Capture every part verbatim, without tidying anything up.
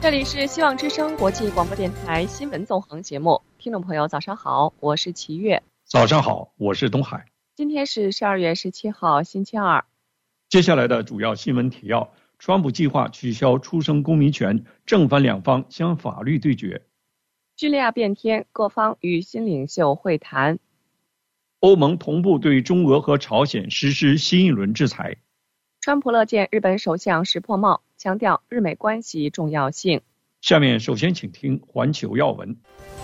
这里是希望之声国际广播电台新闻纵横节目，听众朋友早上好，我是齐月。 早上好，我是东海。 今天是十二月十七号星期二。 接下来的主要新闻提要：川普计划取消出生公民权，正反两方将法律对决。 叙利亚变天，各方与新领袖会谈。 欧盟同步对中俄和朝鲜实施新一轮制裁。 川普乐见日本首相石破茂，强调日美关系重要性。 下面首先请听环球要闻。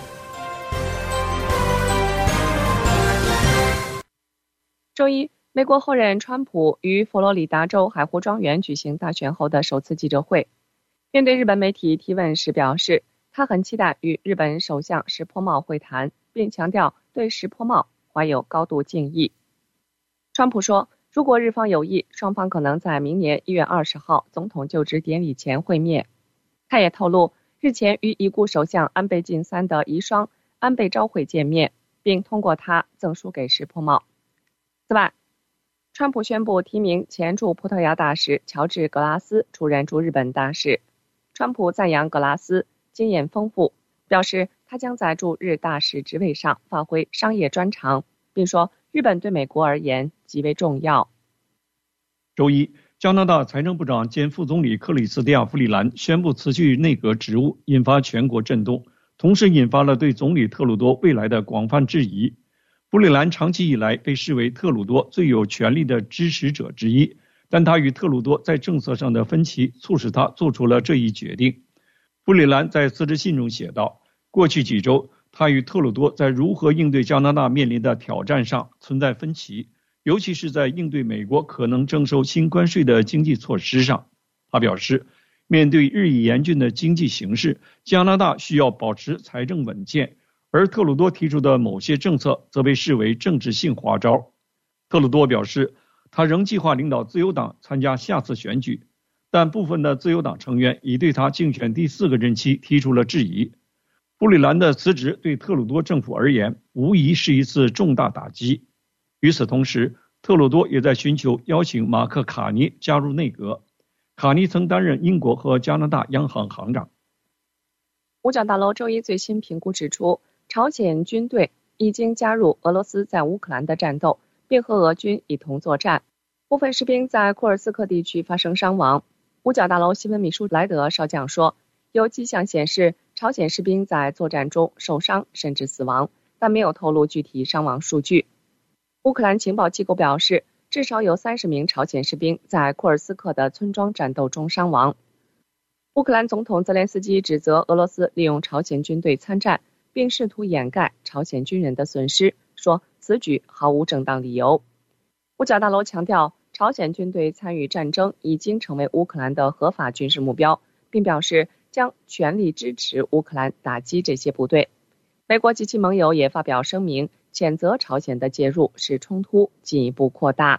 周一，美国后任川普于佛罗里达州海湖庄园举行大选后的首次记者会。面对日本媒体提问时表示，他很期待与日本首相石破茂会谈，并强调对石破茂怀有高度敬意。川普说，如果日方有意，双方可能在明年一月二十号总统就职典礼前会面。他也透露，日前与已故首相安倍晋三的遗孀安倍昭惠见面，并通过他赠书给石破茂。此外，川普宣布提名前驻葡萄牙大使乔治·格拉斯出任驻日本大使。川普赞扬格拉斯经验丰富，表示他将在驻日大使职位上发挥商业专长，并说日本对美国而言极为重要。 周一，加拿大财政部长兼副总理克里斯蒂亚·弗里兰宣布辞去内阁职务，引发全国震动，同时引发了对总理特鲁多未来的广泛质疑。弗里兰长期以来被视为特鲁多最有权力的支持者之一，但他与特鲁多在政策上的分歧促使他做出了这一决定。弗里兰在辞职信中写道，过去几周，他与特鲁多在如何应对加拿大面临的挑战上存在分歧，尤其是在应对美国可能征收新关税的经济措施上。他表示，面对日益严峻的经济形势，加拿大需要保持财政稳健，而特鲁多提出的某些政策则被视为政治性花招。特鲁多表示，他仍计划领导自由党参加下次选举，但部分的自由党成员已对他竞选第四个任期提出了质疑。布里兰的辞职对特鲁多政府而言无疑是一次重大打击。与此同时，特鲁多也在寻求邀请马克·卡尼加入内阁。卡尼曾担任英国和加拿大央行行长。 五角大楼周一最新评估指出，朝鲜军队已经加入俄罗斯在乌克兰的战斗，并和俄军一同作战。部分士兵在库尔斯克地区发生伤亡。五角大楼新闻秘书莱德少将说，有迹象显示朝鲜士兵在作战中受伤甚至死亡，但没有透露具体伤亡数据。乌克兰情报机构表示，至少有三十名朝鲜士兵在库尔斯克的村庄战斗中伤亡。乌克兰总统泽连斯基指责俄罗斯利用朝鲜军队参战，并试图掩盖朝鲜军人的损失，说此举毫无正当理由。五角大楼强调，朝鲜军队参与战争已经成为乌克兰的合法军事目标，并表示将全力支持乌克兰打击这些部队。美国及其盟友也发表声明，谴责朝鲜的介入使冲突进一步扩大。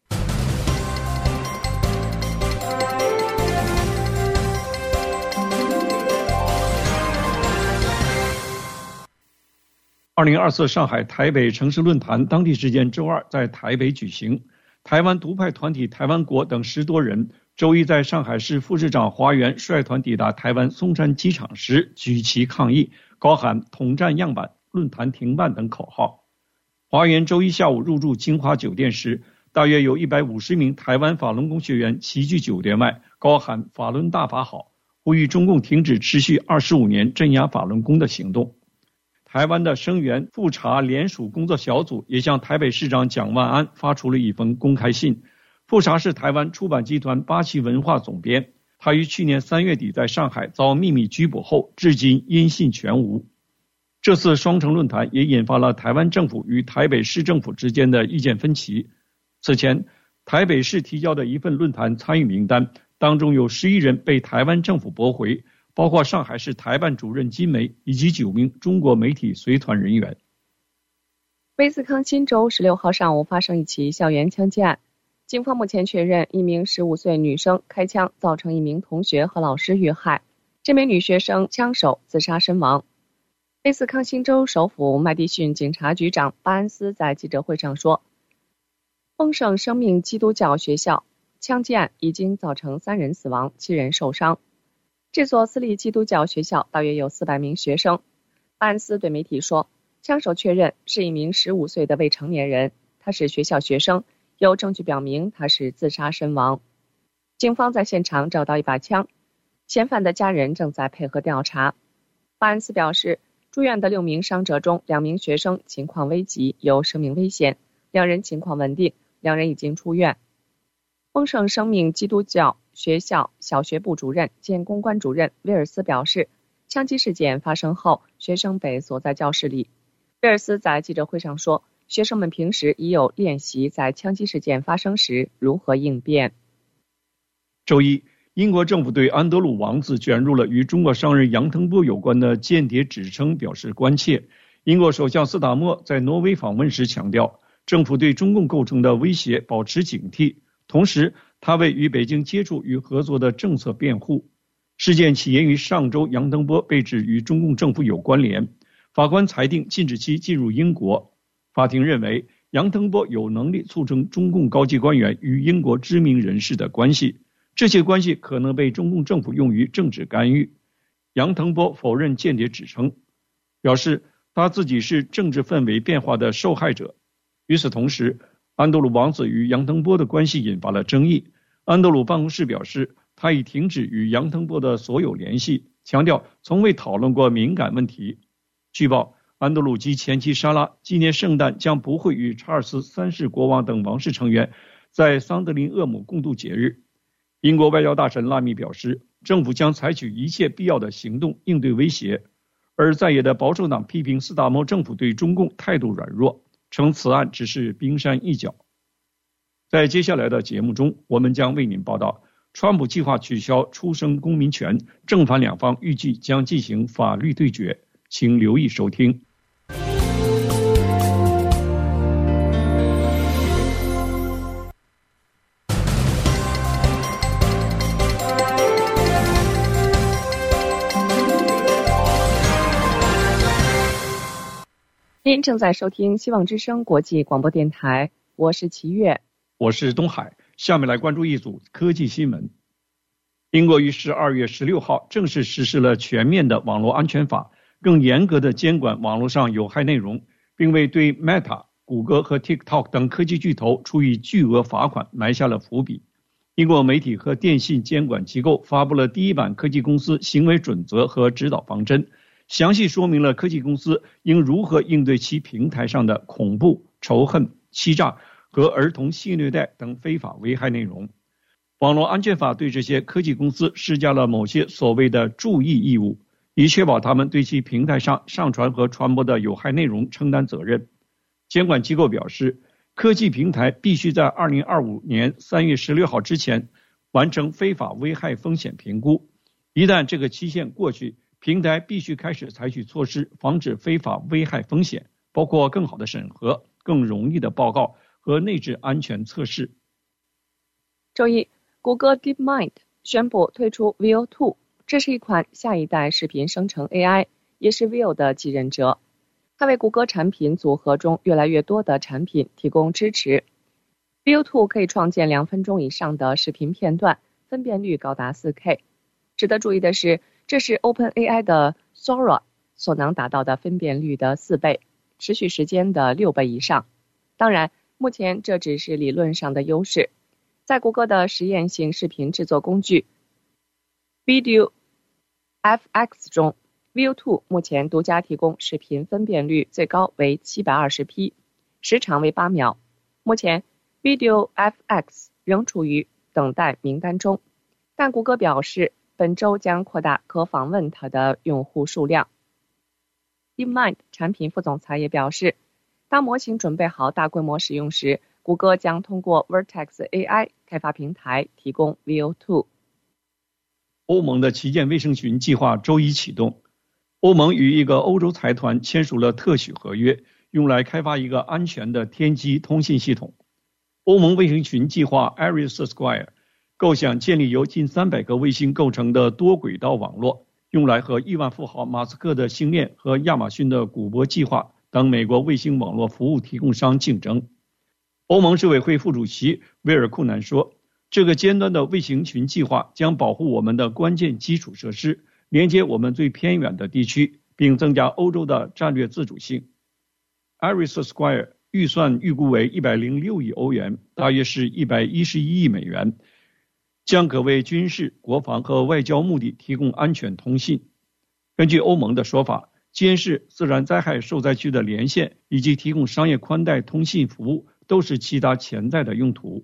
二零二四上海台北城市论坛当地时间周二在台北举行，台湾独派团体台湾国等十多人周一在上海市副市长华元率团抵达台湾松山机场时举旗抗议，高喊统战样板、论坛停办等口号。华元周一下午入住金华酒店时，大约有一百五十名台湾法轮功学员齐聚酒店外，高喊法轮大法好，呼吁中共停止持续二十五年镇压法轮功的行动。台湾的声援复查联署工作小组也向台北市长蒋万安发出了一封公开信。复查是台湾出版集团八旗文化总编，他于去年三月底在上海遭秘密拘捕后，至今音信全无。这次双城论坛也引发了台湾政府与台北市政府之间的意见分歧。此前，台北市提交的一份论坛参与名单当中有十一人被台湾政府驳回，包括上海市台办主任金梅以及九名中国媒体随团人员。 威斯康辛州十六号上午发生一起校园枪击案，警方目前确认一名十五岁女生开枪造成一名同学和老师遇害，这名女学生枪手自杀身亡。威斯康辛州首府麦迪逊警察局长巴恩斯在记者会上说，丰盛生命基督教学校枪击案已经造成三人死亡，七人受伤。 这所私立基督教学校大约有四百名学生。巴恩斯对媒体说，枪手确认是一名十五岁的未成年人，他是学校学生，有证据表明他是自杀身亡。警方在现场找到一把枪，嫌犯的家人正在配合调查。巴恩斯表示，住院的六名伤者中，两名学生情况危急，有生命危险，两人情况稳定，两人已经出院。丰盛生命基督教学校小学部主任兼公关主任威尔斯表示，枪击事件发生后，学生被锁在教室里。威尔斯在记者会上说，学生们平时已有练习在枪击事件发生时如何应变。 周一，英国政府对安德鲁王子卷入了与中国商人杨腾波有关的间谍指称表示关切。英国首相斯达默在挪威访问时强调，政府对中共构成的威胁保持警惕，同时他为与北京接触与合作的政策辩护。事件起因于上周杨腾波被指与中共政府有关联，法官裁定禁止其进入英国。法庭认为杨腾波有能力促成中共高级官员与英国知名人士的关系，这些关系可能被中共政府用于政治干预。杨腾波否认间谍指称，表示他自己是政治氛围变化的受害者。与此同时，安德鲁王子与杨腾波的关系引发了争议。安德鲁办公室表示，他已停止与杨腾波的所有联系，强调从未讨论过敏感问题。据报，安德鲁及前妻莎拉今年圣诞将不会与查尔斯三世国王等王室成员在桑德林厄姆共度节日。英国外交大臣拉米表示，政府将采取一切必要的行动应对威胁，而在野的保守党批评斯达默政府对中共态度软弱，称此案只是冰山一角。在接下来的节目中，我们将为您报道，川普计划取消出生公民权，正反两方预计将进行法律对决，请留意收听。 您正在收听希望之声国际广播电台，我是齐月， 我是东海。下面来关注一组科技新闻。英国于十二月十六号正式实施了全面的网络安全法，更严格的监管网络上有害内容，并为对 Meta、谷歌和 TikTok 等科技巨头处以巨额罚款埋下了伏笔。英国媒体和电信监管机构发布了第一版科技公司行为准则和指导方针，详细说明了科技公司应如何应对其平台上的恐怖、仇恨、欺诈和儿童性虐待等非法危害内容。网络安全法对这些科技公司施加了某些所谓的注意义务，以确保他们对其平台上上传和传播的有害内容承担责任。监管机构表示，科技平台必须在二零二五年三月十六号之前完成非法危害风险评估，一旦这个期限过去，平台必须开始采取措施防止非法危害风险，包括更好的审核、更容易的报告和内置安全测试。 周一，谷歌 DeepMind 宣布推出 Veo 二， 这是一款下一代视频生成 A I， 也是 Veo 的继任者。它为谷歌产品组合中越来越多的产品提供支持。Veo 二可以创建两分钟以上的视频片段，分辨率高达 四K。值得注意的是，这是 OpenAI 的 Sora 所能达到的分辨率的四倍，持续时间的六倍以上。当然，目前这只是理论上的优势。在谷歌的实验性视频制作工具 Video F X 中， Veo 二目前独家提供视频分辨率最高为 七百二十 P， 时长为八秒。目前 Video F X 仍处于等待名单中，但谷歌表示本周将扩大可访问它的用户数量。 DeepMind 产品副总裁也表示，当模型准备好大规模使用时，谷歌将通过 Vertex A I 开发平台提供 Veo 二。 欧盟的旗舰卫生群计划周一启动。欧盟与一个欧洲财团签署了特许合约，用来开发一个安全的天基通信系统。欧盟卫星群计划 ARIS-Square 构想建立由近三百个卫星构成的多轨道网络，用来和亿万富豪马斯克的星链和亚马逊的古博计划等美国卫星网络服务提供商竞争。欧盟执委会副主席威尔库南说， 这个尖端的卫星群计划将保护我们的关键基础设施，连接我们最偏远的地区，并增加欧洲的战略自主性。IRIS-Square 预算预估为一百零六亿欧元，大约是一百一十一亿美元，将可为军事、国防和外交目的提供安全通信。根据欧盟的说法，监视自然灾害受灾区的连线以及提供商业宽带通信服务都是其他潜在的用途。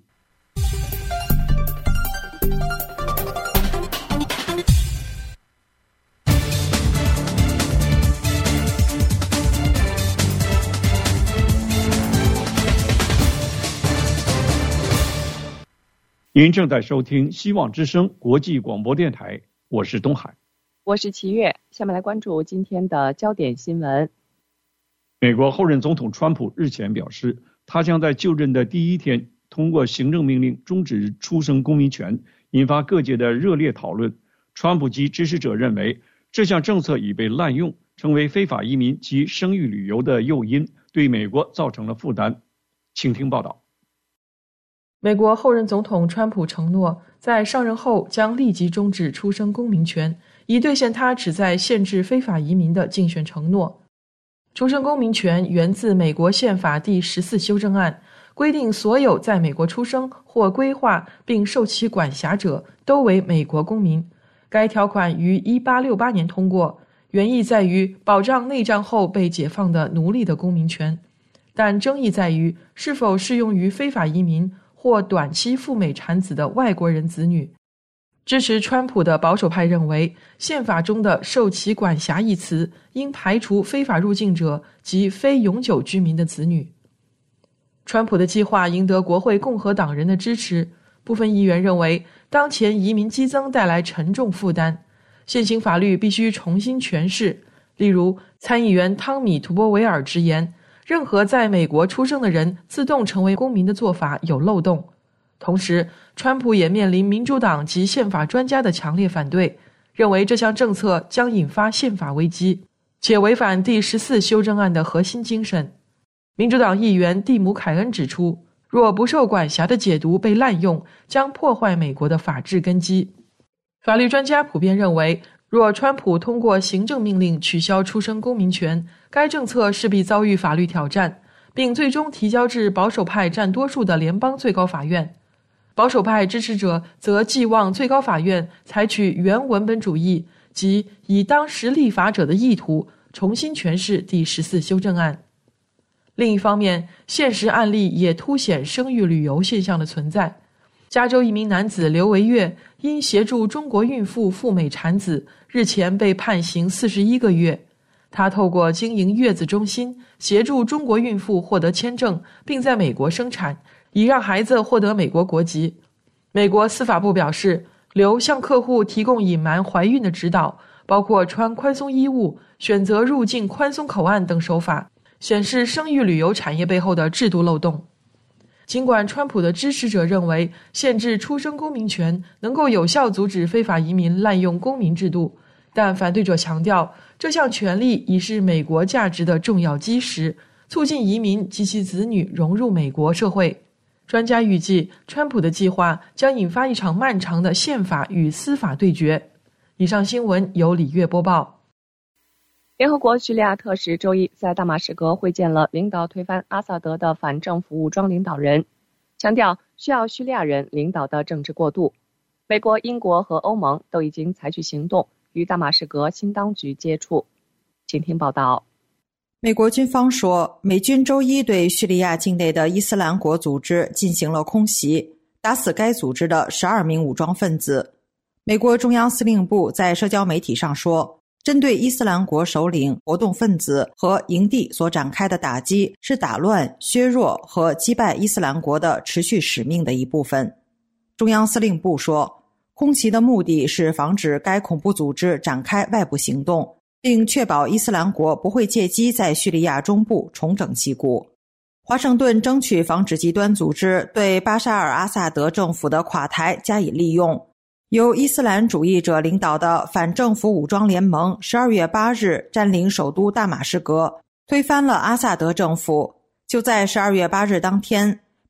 您正在收听希望之声国际广播电台，我是东海， 我是齐月。下面来关注今天的焦点新闻。 美国后任总统川普日前表示，他将在就任的第一天通过行政命令终止出生公民权，引发各界的热烈讨论。川普及支持者认为，这项政策已被滥用，成为非法移民及生育旅游的诱因，对美国造成了负担。请听报道。 美国后任总统川普承诺，在上任后将立即终止出生公民权，以兑现他旨在限制非法移民的竞选承诺。出生公民权源自美国宪法第十四修正案，规定所有在美国出生或规划并受其管辖者都为美国公民。该条款于一八六八年通过，原意在于保障内战后被解放的奴隶的公民权，但争议在于是否适用于非法移民或短期赴美产子的外国人子女。支持川普的保守派认为，宪法中的受其管辖一词应排除非法入境者及非永久居民的子女。川普的计划赢得国会共和党人的支持，部分议员认为当前移民激增带来沉重负担，现行法律必须重新诠释。例如，参议员汤米·图波维尔直言，任何在美国出生的人自动成为公民的做法有漏洞。同时，川普也面临民主党及宪法专家的强烈反对，认为这项政策将引发宪法危机，且违反第十四修正案的核心精神。民主党议员蒂姆·凯恩指出，若不受管辖的解读被滥用，将破坏美国的法治根基。法律专家普遍认为，若川普通过行政命令取消出生公民权，该政策势必遭遇法律挑战，并最终提交至保守派占多数的联邦最高法院。保守派支持者则寄望最高法院采取原文本主义，即以当时立法者的意图重新诠释第十四修正案。另一方面，现实案例也凸显生育旅游现象的存在。加州一名男子刘维月因协助中国孕妇赴美产子，日前被判刑四十一个月。他透过经营月子中心，协助中国孕妇获得签证，并在美国生产，以让孩子获得美国国籍。美国司法部表示，刘向客户提供隐瞒怀孕的指导，包括穿宽松衣物、选择入境宽松口岸等手法，显示生育旅游产业背后的制度漏洞。尽管川普的支持者认为限制出生公民权能够有效阻止非法移民滥用公民制度，但反对者强调，这项权利已是美国价值的重要基石，促进移民及其子女融入美国社会。专家预计，川普的计划将引发一场漫长的宪法与司法对决。以上新闻由李月播报。 联合国叙利亚特使周一在大马士革会见了领导推翻阿萨德的反政府武装领导人，强调需要叙利亚人领导的政治过渡。美国、英国和欧盟都已经采取行动，与大马士革新当局接触。请听报道。 美国军方说，美军周一对叙利亚境内的伊斯兰国组织进行了空袭，打死该组织的十二名武装分子。美国中央司令部在社交媒体上说，针对伊斯兰国首领、活动分子和营地所展开的打击是打乱、削弱和击败伊斯兰国的持续使命的一部分。中央司令部说，空袭的目的是防止该恐怖组织展开外部行动，并确保伊斯兰国不会借机在叙利亚中部重整旗鼓。华盛顿争取防止极端组织对巴沙尔·阿萨德政府的垮台加以利用。由伊斯兰主义者领导的反政府武装联盟十二月八日占领首都大马士革，推翻了阿萨德政府。就在十二月八日当天，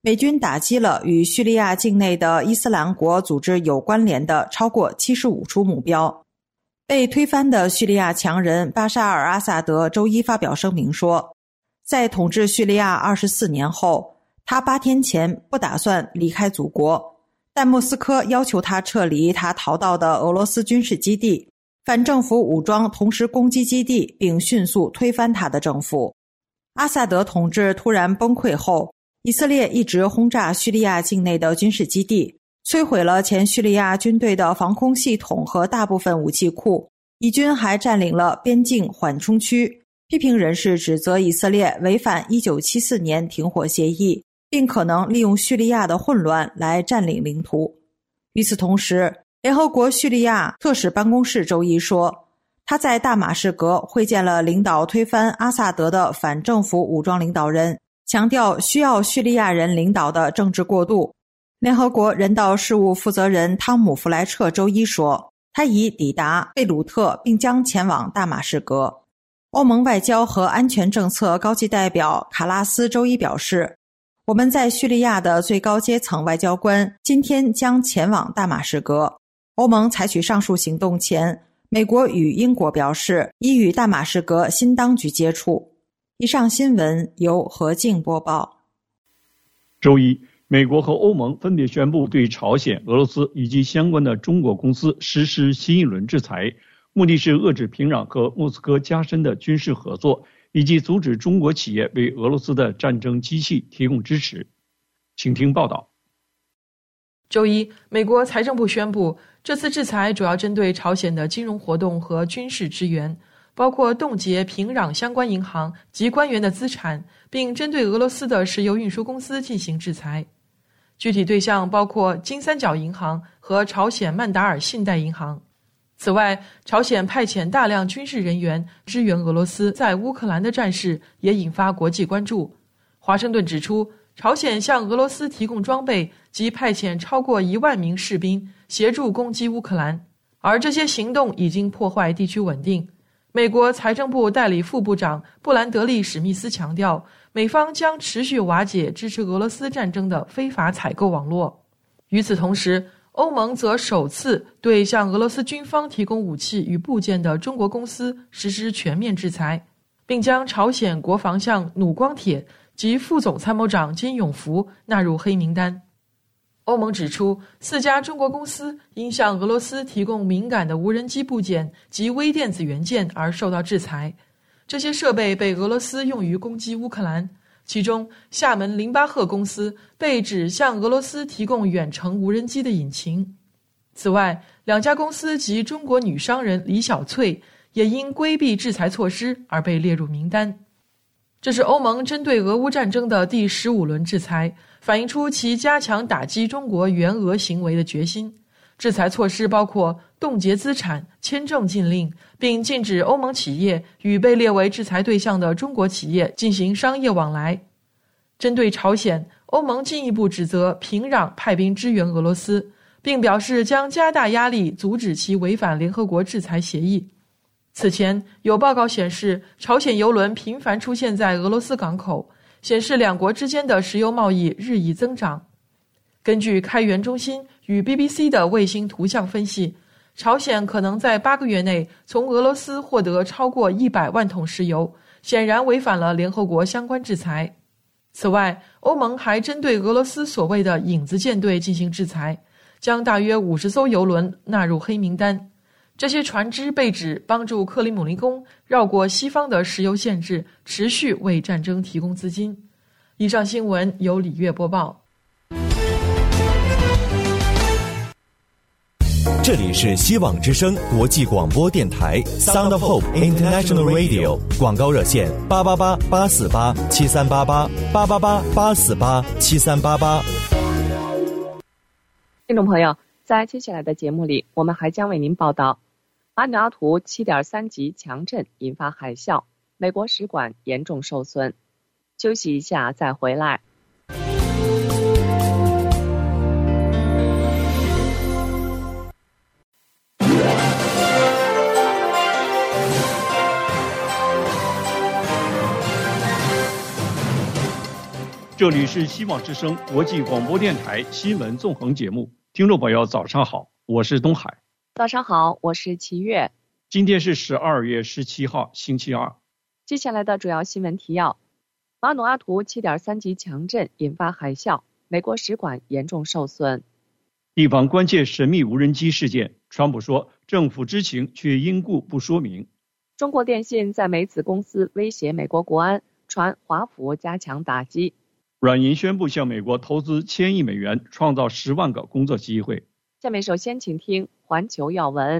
美军打击了与叙利亚境内的伊斯兰国组织有关联的超过七十五处目标。被推翻的叙利亚强人巴沙尔·阿萨德周一发表声明说，在统治叙利亚二十四年后，他八天前不打算离开祖国，但莫斯科要求他撤离他逃到的俄罗斯军事基地，反政府武装同时攻击基地并迅速推翻他的政府。阿萨德统治突然崩溃后，以色列一直轰炸叙利亚境内的军事基地，摧毁了前叙利亚军队的防空系统和大部分武器库。以军还占领了边境缓冲区。批评人士指责以色列违反一九七四年停火协议，并可能利用叙利亚的混乱来占领领土。与此同时，联合国叙利亚特使办公室周一说，他在大马士革会见了领导推翻阿萨德的反政府武装领导人，强调需要叙利亚人领导的政治过渡。联合国人道事务负责人汤姆·弗莱彻周一说，他已抵达贝鲁特并将前往大马士革。欧盟外交和安全政策高级代表卡拉斯周一表示，我们在叙利亚的最高阶层外交官今天将前往大马士革。欧盟采取上述行动前，美国与英国表示已与大马士革新当局接触。以上新闻由何静播报。 周一，美国和欧盟分别宣布对朝鲜、俄罗斯以及相关的中国公司实施新一轮制裁，目的是遏制平壤和莫斯科加深的军事合作，以及阻止中国企业为俄罗斯的战争机器提供支持。请听报道。 周一，美国财政部宣布，这次制裁主要针对朝鲜的金融活动和军事支援，包括冻结平壤相关银行及官员的资产，并针对俄罗斯的石油运输公司进行制裁。具体对象包括金三角银行和朝鲜曼达尔信贷银行。此外，朝鲜派遣大量军事人员支援俄罗斯在乌克兰的战事也引发国际关注。华盛顿指出，朝鲜向俄罗斯提供装备及派遣超过一万名士兵协助攻击乌克兰，而这些行动已经破坏地区稳定。美国财政部代理副部长布兰德利·史密斯强调，美方将持续瓦解支持俄罗斯战争的非法采购网络。与此同时，欧盟则首次对向俄罗斯军方提供武器与部件的中国公司实施全面制裁，并将朝鲜国防相弩光铁及副总参谋长金永福纳入黑名单。欧盟指出，四家中国公司因向俄罗斯提供敏感的无人机部件及微电子元件而受到制裁，这些设备被俄罗斯用于攻击乌克兰。其中，厦门林巴赫公司被指向俄罗斯提供远程无人机的引擎。此外，两家公司及中国女商人李小翠也因规避制裁措施而被列入名单。这是欧盟针对俄乌战争的第十五轮制裁，反映出其加强打击中国援俄行为的决心。制裁措施包括冻结资产、签证禁令，并禁止欧盟企业与被列为制裁对象的中国企业进行商业往来。针对朝鲜，欧盟进一步指责平壤派兵支援俄罗斯，并表示将加大压力阻止其违反联合国制裁协议。此前，有报告显示，朝鲜油轮频繁出现在俄罗斯港口，显示两国之间的石油贸易日益增长。根据开源中心与 B B C 的卫星图像分析，朝鲜可能在八个月内从俄罗斯获得超过一百万桶石油，显然违反了联合国相关制裁。此外，欧盟还针对俄罗斯所谓的影子舰队进行制裁，将大约五十艘油轮纳入黑名单。这些船只被指帮助克里姆林宫绕过西方的石油限制，持续为战争提供资金。以上新闻由李月播报。 这里是希望之声国际广播电台 Sound of Hope International Radio， 广告热线八八八八四八七三八八八八八八四八七三八八。 听众朋友，在接下来的节目里，我们还将为您报道马努阿图 七点三 级强震引发海啸，美国使馆严重受损。休息一下再回来。 这这里是希望之声国际广播电台新闻纵横节目，听众朋友早上好，我是东海。 早上好，我是齐月。 今天是十二月十七号，星期二。 接下来的主要新闻提要：马努阿图 七点三 级强震引发海啸，美国使馆严重受损。 地方关切神秘无人机事件，川普说政府知情却因故不说明。 中国电信在美子公司威胁美国国安，传华府加强打击。 软银宣布向美国投资千亿美元，创造十万个工作机会。 下面首先请听环球要闻。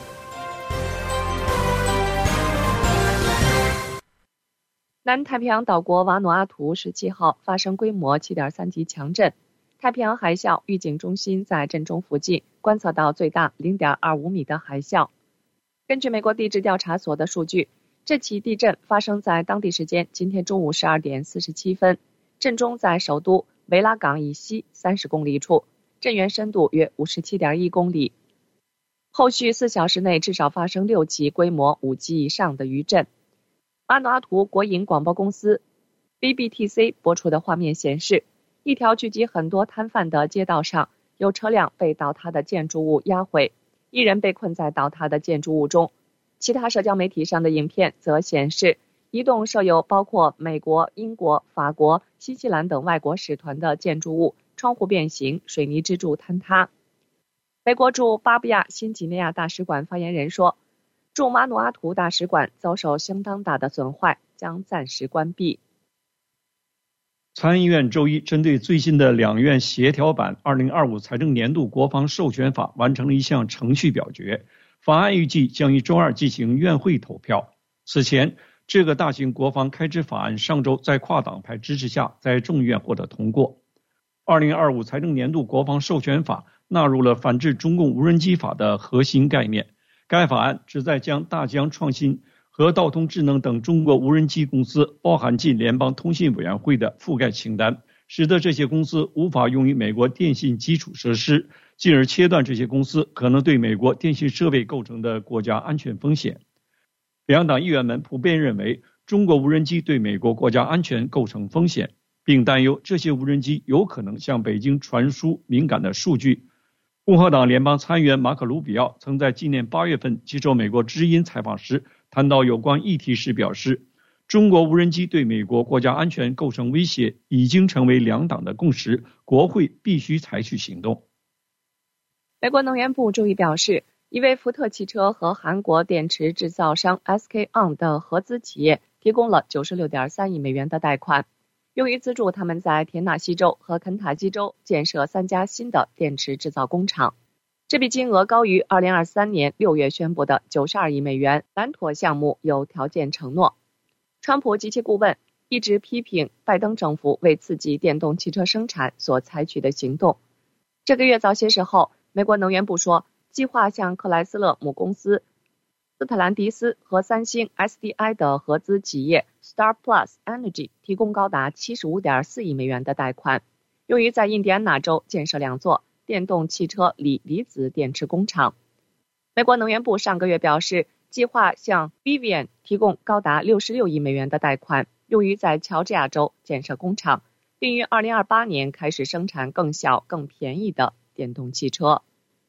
南太平洋岛国瓦努阿图十七号发生规模 七点三 级强震，太平洋海啸预警中心在震中附近观测到最大 零点二五 米的海啸。根据美国地质调查所的数据，这起地震发生在当地时间今天中午十二点四十七分，震中在首都维拉港以西三十公里处，震源深度约 五十七点一公里。后续四小时内至少发生六起规模五级以上的余震。瓦努阿图国营广播公司 B B T C 播出的画面显示，一条聚集很多摊贩的街道上，有车辆被倒塌的建筑物压毁，一人被困在倒塌的建筑物中。其他社交媒体上的影片则显示，一栋设有包括美国、英国、法国、新西兰等外国使团的建筑物窗户变形，水泥支柱坍塌。美国驻巴布亚新几内亚大使馆发言人说，驻马努阿图大使馆遭受相当大的损坏，将暂时关闭。 参议院周一针对最新的两院协调版二零二五财政年度国防授权法完成了一项程序表决，法案预计将于周二进行院会投票。此前，这个大型国防开支法案上周在跨党派支持下在众议院获得通过。二零二五财政年度国防授权法纳入了反制中共无人机法的核心概念。该法案旨在将大疆创新和道通智能等中国无人机公司包含进联邦通信委员会的覆盖清单，使得这些公司无法用于美国电信基础设施，进而切断这些公司可能对美国电信设备构成的国家安全风险。两党议员们普遍认为中国无人机对美国国家安全构成风险，并担忧这些无人机有可能向北京传输敏感的数据。共和党联邦参议员马可·卢比奥曾在今年八月份接受美国之音采访时谈到有关议题时表示，中国无人机对美国国家安全构成威胁已经成为两党的共识，国会必须采取行动。 美国能源部周一表示，一位福特汽车和韩国电池制造商 S K On 的合资企业提供了 九十六点三亿美元的贷款，用于资助他们在田纳西州和肯塔基州建设三家新的电池制造工厂。这笔金额高于二零二三年六月宣布的九十二亿美元蓝妥项目有条件承诺。川普及其顾问一直批评拜登政府为刺激电动汽车生产所采取的行动。这个月早些时候，美国能源部说，计划向克莱斯勒母公司斯特兰迪斯和三星 S D I 的合资企业 Star Plus Energy 提供高达 七十五点四亿美元的贷款，用于在印第安纳州建设两座电动汽车锂离子电池工厂。美国能源部上个月表示，计划向 Vivian 提供高达六十六亿美元的贷款，用于在乔治亚州建设工厂，并于二零二八年开始生产更小、更便宜的电动汽车。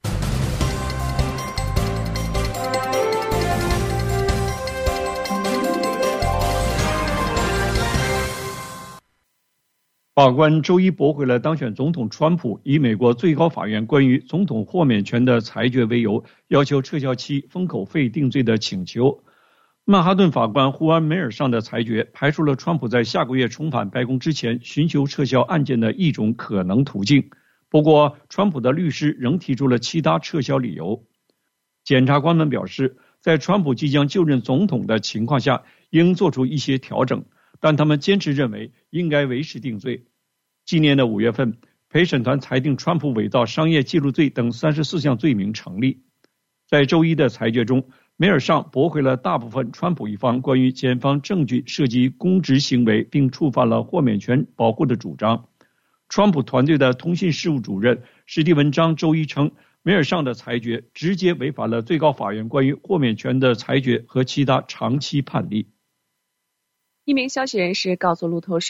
法官周一驳回了当选总统川普以美国最高法院关于总统豁免权的裁决为由，要求撤销其封口费定罪的请求。曼哈顿法官胡安·梅尔尚的裁决排除了川普在下个月重返白宫之前寻求撤销案件的一种可能途径。不过，川普的律师仍提出了其他撤销理由。检察官们表示，在川普即将就任总统的情况下，应做出一些调整，但他们坚持认为应该维持定罪。今年的五月份，陪审团裁定川普伪造商业记录罪等三十四项罪名成立。在周一的裁决中，梅尔尚驳回了大部分川普一方关于检方证据涉及公职行为并触犯了豁免权保护的主张。川普团队的通信事务主任史蒂文·张周一称，梅尔尚的裁决直接违反了最高法院关于豁免权的裁决和其他长期判例。 一名消息人士告诉路透社，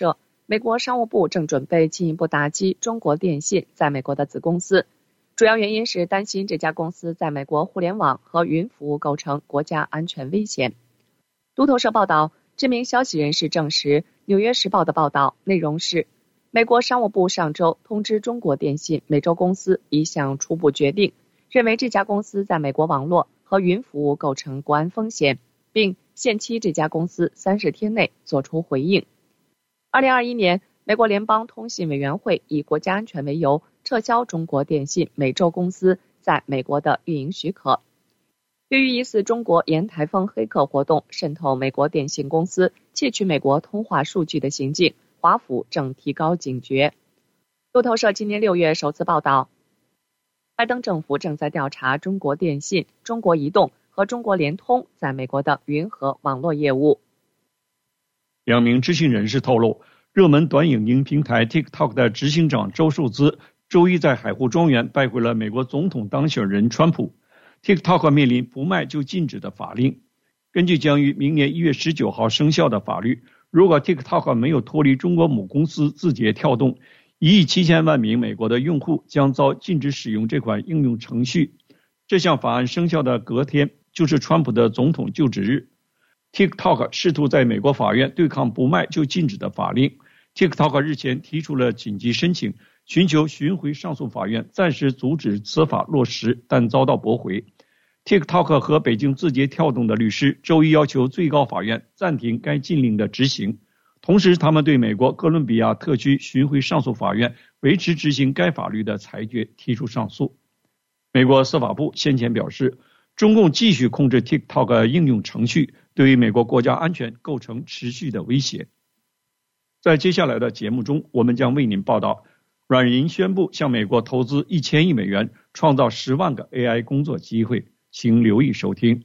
美国商务部正准备进一步打击中国电信在美国的子公司，主要原因是担心这家公司在美国互联网和云服务构成国家安全危险。路透社报道，知名消息人士证实，《纽约时报》的报道内容是，美国商务部上周通知中国电信美洲公司一项初步决定，认为这家公司在美国网络和云服务构成国安风险，并限期这家公司三十天内作出回应。二零二一年，美国联邦通信委员会以国家安全为由，撤销中国电信美洲公司在美国的运营许可。对于疑似中国沿台风黑客活动渗透美国电信公司、窃取美国通话数据的行径，华府正提高警觉。路透社今年六月首次报道，拜登政府正在调查中国电信、中国移动和中国联通在美国的云和网络业务。 两名知情人士透露，热门短影音平台 TikTok 的执行长周受资周一在海湖庄园拜会了美国总统当选人川普。TikTok 面临不卖就禁止的法令。根据将于明年一月十九号生效的法律，如果 TikTok 没有脱离中国母公司字节跳动，一亿七千万名美国的用户将遭禁止使用这款应用程序。这项法案生效的隔天就是川普的总统就职日。TikTok 试图在美国法院对抗不卖就禁止的法令。TikTok 日前提出了紧急申请，寻求巡回上诉法院暂时阻止此法落实，但遭到驳回。TikTok 和北京字节跳动的律师周一要求最高法院暂停该禁令的执行，同时他们对美国哥伦比亚特区巡回上诉法院维持执行该法律的裁决提出上诉。美国司法部先前表示，中共继续控制 TikTok 应用程序，对于美国国家安全构成持续的威胁。在接下来的节目中，我们将为您报道，软银宣布向美国投资一千亿美元，创造十万个 A I 工作机会。请留意收听。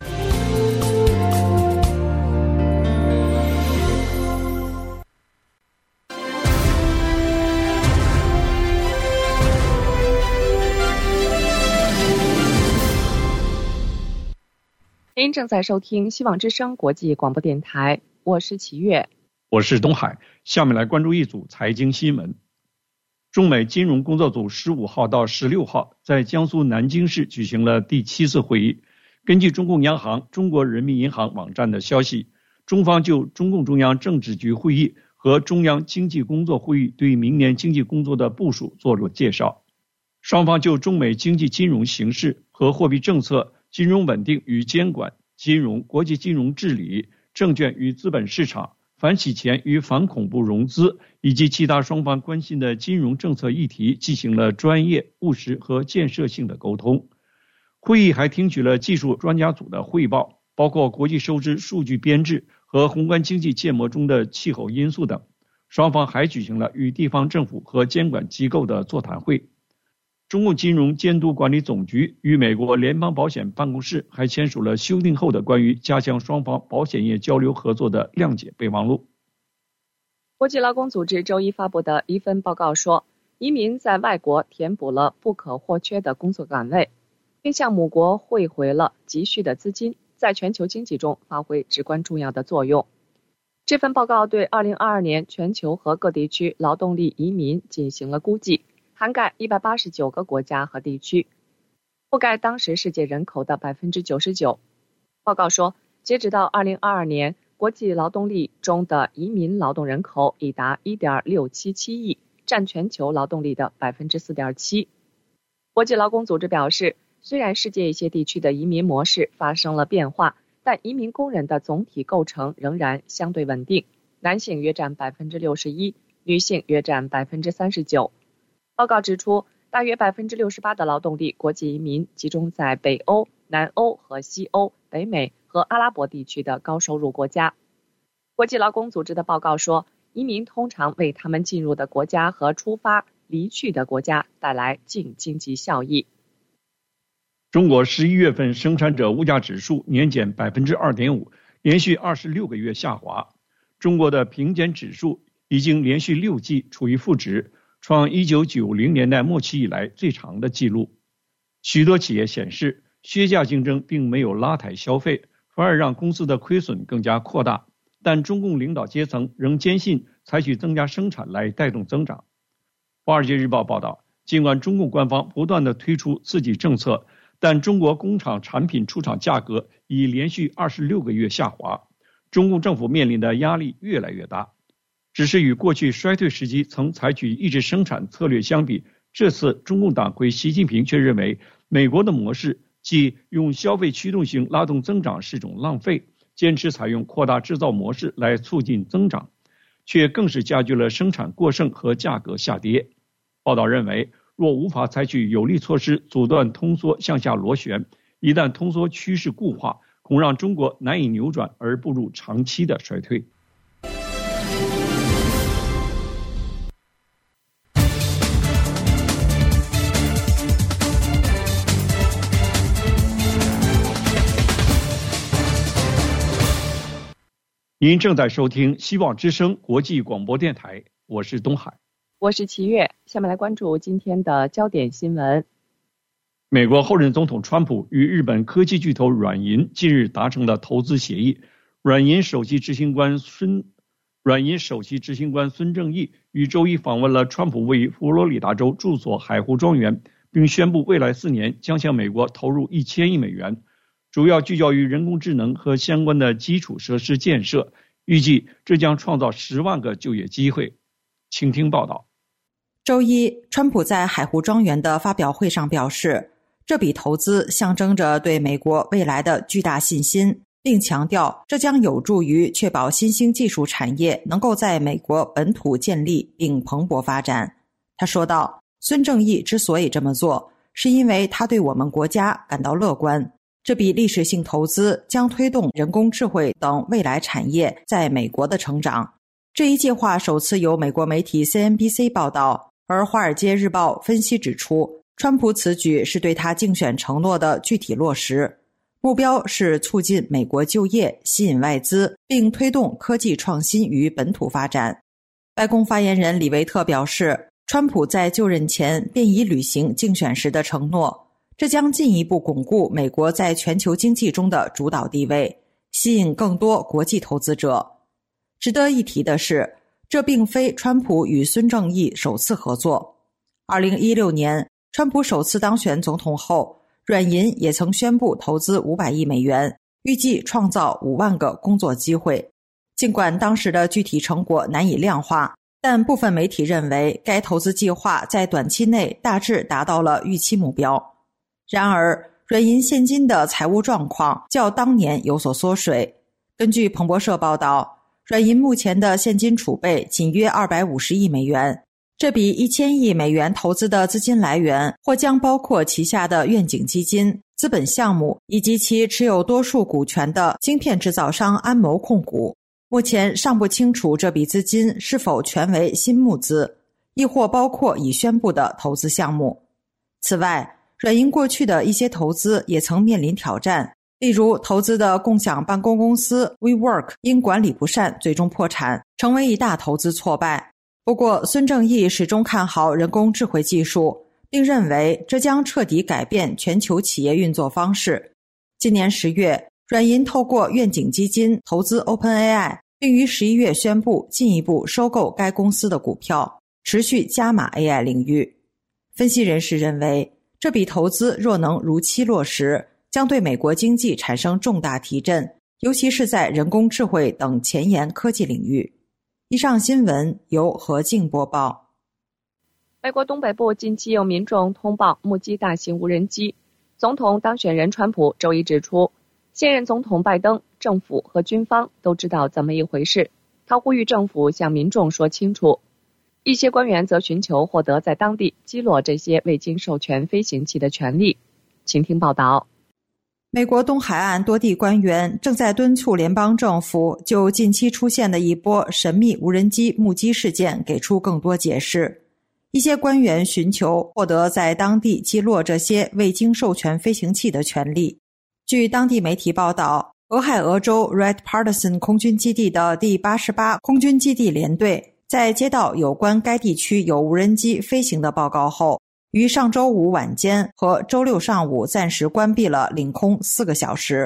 您正在收听希望之声国际广播电台，我是齐月， 我是东海。下面来关注一组财经新闻。中美金融工作组十五号到十六号在江苏南京市举行了第七次会议。根据中共央行、中国人民银行网站的消息，中方就中共中央政治局会议和中央经济工作会议对明年经济工作的部署做了介绍。双方就中美经济金融形势和货币政策、金融稳定与监管、金融、国际金融治理、证券与资本市场、反洗钱与反恐怖融资以及其他双方关心的金融政策议题进行了专业、务实和建设性的沟通。会议还听取了技术专家组的汇报，包括国际收支数据编制和宏观经济建模中的气候因素等。双方还举行了与地方政府和监管机构的座谈会。中共金融监督管理总局与美国联邦保险办公室还签署了修订后的关于加强双方保险业交流合作的谅解备忘录。 国际劳工组织周一发布的一份报告说，移民在外国填补了不可或缺的工作岗位，并向母国汇回了急需的资金，在全球经济中发挥至关重要的作用。这份报告对二零二二年全球和各地区劳动力移民进行了估计，涵盖一百八十九个国家和地区，覆盖当时世界人口的 百分之九十九。 报告说，截止到二零二二年，国际劳动力中的移民劳动人口已达 一点六七七亿，占全球劳动力的 百分之四点七。 国际劳工组织表示，虽然世界一些地区的移民模式发生了变化，但移民工人的总体构成仍然相对稳定，男性约占 百分之六十一， 女性约占 百分之三十九。 报告指出，大约 百分之六十八 的劳动力国际移民集中在北欧、南欧和西欧、北美和阿拉伯地区的高收入国家。国际劳工组织的报告说，移民通常为他们进入的国家和出发、离去的国家带来净经济效益。 中国十一月份生产者物价指数年减 百分之二点五， 连续二十六个月下滑。中国的平减指数已经连续六季处于负值，创一九九零年代末期以来最长的记录。许多企业显示，削价竞争并没有拉抬消费，反而让公司的亏损更加扩大。但中共领导阶层仍坚信采取增加生产来带动增长。华尔街日报报道，尽管中共官方不断地推出刺激政策，但中国工厂产品出厂价格已连续二十六个月下滑，中共政府面临的压力越来越大。只是与过去衰退时期曾采取抑制生产策略相比，这次中共党魁习近平却认为美国的模式，即用消费驱动性拉动增长是种浪费，坚持采用扩大制造模式来促进增长，却更是加剧了生产过剩和价格下跌。报道认为，若无法采取有力措施阻断通缩向下螺旋，一旦通缩趋势固化，恐让中国难以扭转而步入长期的衰退。您正在收听希望之声国际广播电台，我是东海， 我是齐月。下面来关注今天的焦点新闻。 美国后任总统川普与日本科技巨头软银近日达成了投资协议。软银首席执行官孙软银首席执行官孙正义于周一访问了川普位于佛罗里达州住所海湖庄园，并宣布未来四年将向美国投入一千亿美元，主要聚焦于人工智能和相关的基础设施建设，预计这将创造十万个就业机会。请听报道。 周一，川普在海湖庄园的发表会上表示，这笔投资象征着对美国未来的巨大信心，并强调这将有助于确保新兴技术产业能够在美国本土建立并蓬勃发展。他说道，孙正义之所以这么做，是因为他对我们国家感到乐观。这笔历史性投资将推动人工智慧等未来产业在美国的成长。这一计划首次由美国媒体 C N B C 报道，而《华尔街日报》分析指出，川普此举是对他竞选承诺的具体落实，目标是促进美国就业、吸引外资，并推动科技创新与本土发展。白宫发言人李维特表示，川普在就任前便已履行竞选时的承诺，这将进一步巩固美国在全球经济中的主导地位，吸引更多国际投资者。值得一提的是，这并非川普与孙正义首次合作。二零一六年，川普首次当选总统后，软银也曾宣布投资五百亿美元，预计创造五万个工作机会。尽管当时的具体成果难以量化，但部分媒体认为该投资计划在短期内大致达到了预期目标。然而，软银现今的财务状况较当年有所缩水。根据彭博社报道，软银目前的现金储备仅约二百五十亿美元，这笔一千亿美元投资的资金来源或将包括旗下的愿景基金、资本项目以及其持有多数股权的晶片制造商安谋控股。目前尚不清楚这笔资金是否全为新募资，亦或包括已宣布的投资项目。此外，软银过去的一些投资也曾面临挑战，例如投资的共享办公公司 WeWork 因管理不善最终破产，成为一大投资挫败。不过，孙正义始终看好人工智慧技术，并认为这将彻底改变全球企业运作方式。今年十月，软银透过愿景基金投资 OpenAI， 并于十一月宣布进一步收购该公司的股票，持续加码 A I 领域。分析人士认为，这笔投资若能如期落实，将对美国经济产生重大提振，尤其是在人工智慧等前沿科技领域。以上新闻由何静播报。 美国东北部近期有民众通报目击大型无人机。总统当选人川普周一指出，现任总统拜登、政府和军方都知道怎么一回事，他呼吁政府向民众说清楚。一些官员则寻求获得在当地击落这些未经授权飞行器的权利。请听报道。 美国东海岸多地官员正在敦促联邦政府就近期出现的一波神秘无人机目击事件给出更多解释。一些官员寻求获得在当地击落这些未经授权飞行器的权利。据当地媒体报道，俄亥俄州 Wright-Patterson 空军基地的第八十八空军基地联队在接到有关该地区有无人机飞行的报告后，于上周五晚间和周六上午暂时关闭了领空四个小时。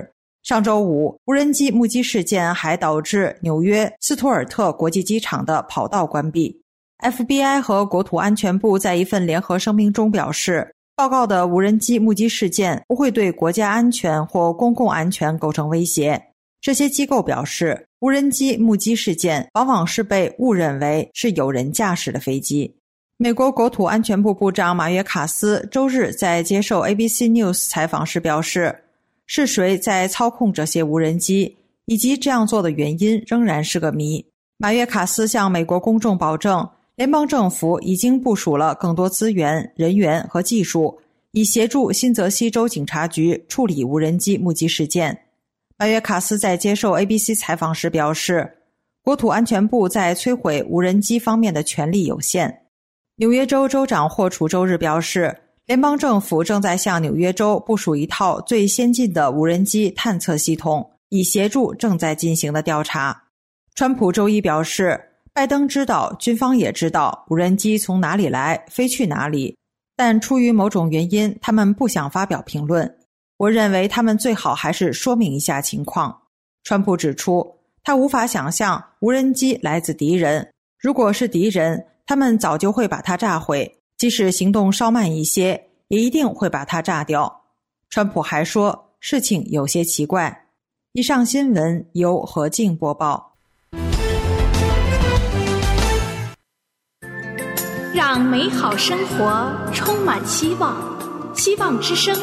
上周五，无人机目击事件还导致纽约斯图尔特国际机场的跑道关闭。F B I 和国土安全部在一份联合声明中表示，报告的无人机目击事件不会对国家安全或公共安全构成威胁。这些机构表示，无人机目击事件往往是被误认为是有人驾驶的飞机。美国国土安全部部长马约卡斯周日在接受 A B C News 采访时表示，是谁在操控这些无人机，以及这样做的原因仍然是个谜。马约卡斯向美国公众保证，联邦政府已经部署了更多资源、人员和技术，以协助新泽西州警察局处理无人机目击事件。马约卡斯在接受 A B C 采访时表示，国土安全部在摧毁无人机方面的权力有限。纽约州州长霍楚周日表示，联邦政府正在向纽约州部署一套最先进的无人机探测系统，以协助正在进行的调查。川普周一表示，拜登知道，军方也知道无人机从哪里来，飞去哪里，但出于某种原因，他们不想发表评论。我认为他们最好还是说明一下情况。川普指出，他无法想象无人机来自敌人，如果是敌人，他们早就会把它炸毁，即使行动稍慢一些，也一定会把它炸掉。川普还说，事情有些奇怪。以上新闻由何静播报。 让美好生活充满希望，希望之声。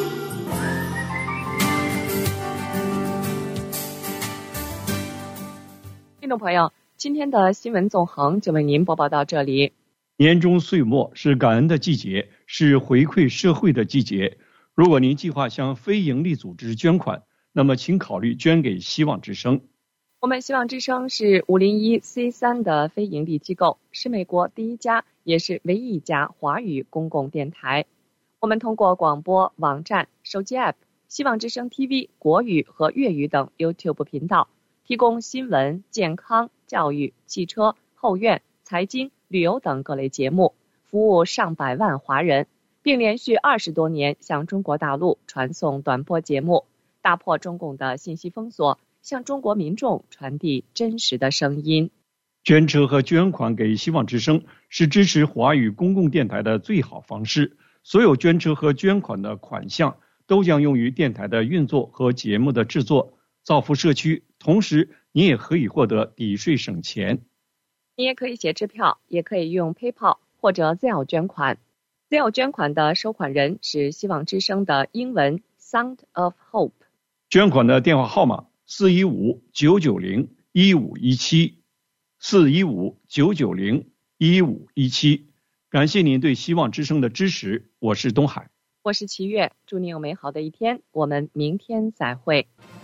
听众朋友，今天的新闻纵横就为您播报到这里。 年终岁末是感恩的季节，是回馈社会的季节。如果您计划向非营利组织捐款，那么请考虑捐给希望之声。 我们希望之声是五零一 C 三 的非营利机构，是美国第一家也是唯一一家华语公共电台。我们通过广播、网站、手机 App、希望之声 T V 国语和粤语等 YouTube 频道，提供新闻、健康、教育、汽车、后院、财经、旅游等各类节目，服务上百万华人，并连续二十多年向中国大陆传送短波节目，打破中共的信息封锁，向中国民众传递真实的声音。 捐车和捐款给希望之声是支持华语公共电台的最好方式。所有捐车和捐款的款项都将用于电台的运作和节目的制作，造福社区。同时，你也可以获得抵税省钱。 你也可以写支票，也可以用 PayPal 或者 Zelle 捐款。Zelle 捐款的收款人是希望之声的英文 Sound of Hope。 捐款的电话号码四一五九九零一五一七，四一五九九零一五一七。感谢您对希望之声的支持，我是东海， 我是齐月，祝您有美好的一天，我们明天再会。